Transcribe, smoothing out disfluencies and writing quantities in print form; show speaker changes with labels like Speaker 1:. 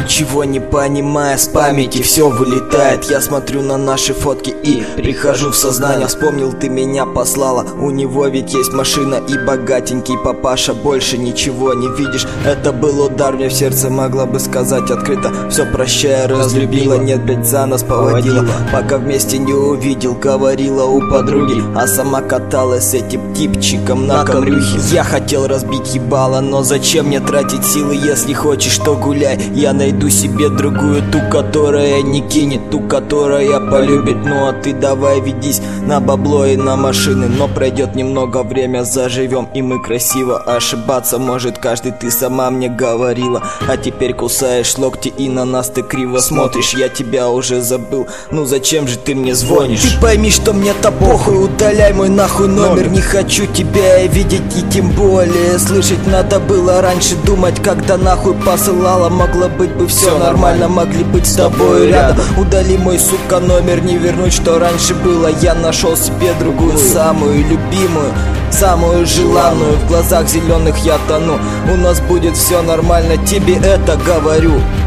Speaker 1: ничего не понимая, с памяти все вылетает. Я смотрю на наши фотки и прихожу в сознание. Вспомнил, ты меня послала, у него ведь есть машина и богатенький папаша. Больше ничего не видишь, это был удар мне в сердце. Могла бы сказать открыто, все прощая, разлюбила. Нет, блять, за нас поводила, пока вместе не увидел. Говорила у подруги, а сама каталась с этим типчиком на камрюхе. Я хотел разбить ебало, но зачем мне тратить силы? Если хочешь, то гуляй, я найду себе другую, ту, которая не кинет, ту, которая полюбит. Ну а ты давай ведись на бабло и на машины. Но пройдет немного время, заживем и мы красиво. Ошибаться может каждый, ты сама мне говорила. А теперь кусаешь локти и на нас ты криво смотришь. Я тебя уже забыл, ну зачем же ты мне звонишь? Ты пойми, что мне-то похуй, удаляй мой нахуй номер. Не хочу тебя видеть и тем более слышать. Надо было раньше думать, когда нахуй посылала. Могло быть бы все нормально, могли быть с тобой рядом. Удали мой, сука, номер, не вернуть, что раньше было. Я нашел себе другую, самую любимую, самую желанную. В глазах зеленых я тону, у нас будет все нормально, тебе это говорю.